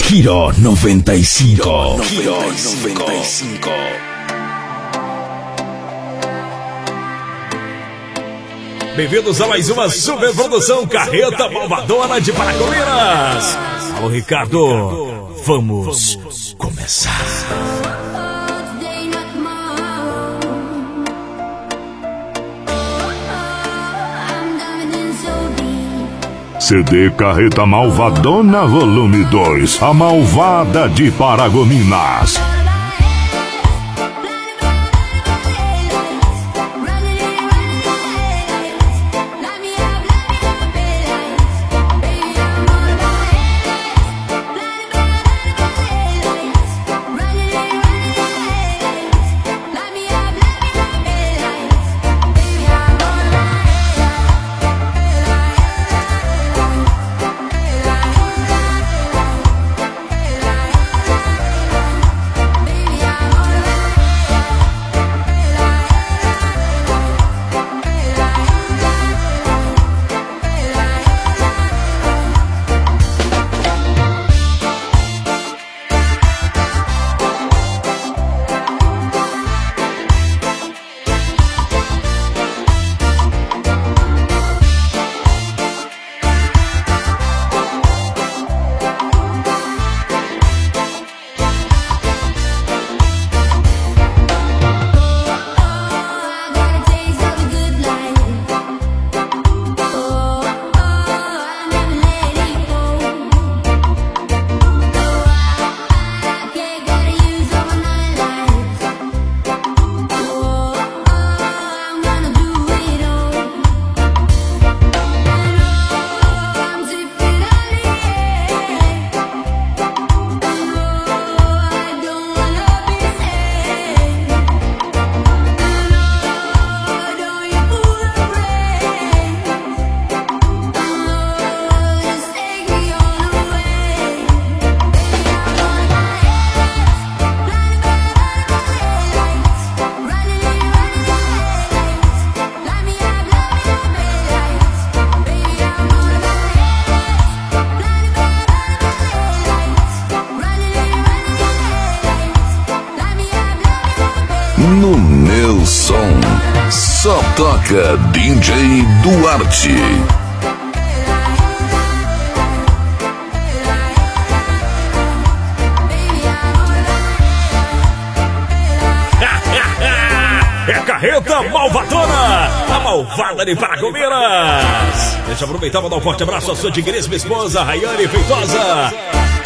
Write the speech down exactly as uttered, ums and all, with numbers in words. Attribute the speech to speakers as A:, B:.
A: Giro noventa y cinco. Giro noventa y cinco.
B: Bem-vindos a mais uma super produção Carreta Malvadona de Paragominas. Alô, Ricardo, vamos começar.
C: C D Carreta Malvadona Volume dois, A Malvada de Paragominas.
D: No meu som, só toca D J Duarte.
B: É Carreta Malvadona, a malvada de Paragominas. Deixa eu aproveitar e mandar um forte abraço à sua digníssima esposa, Rayane Feitosa.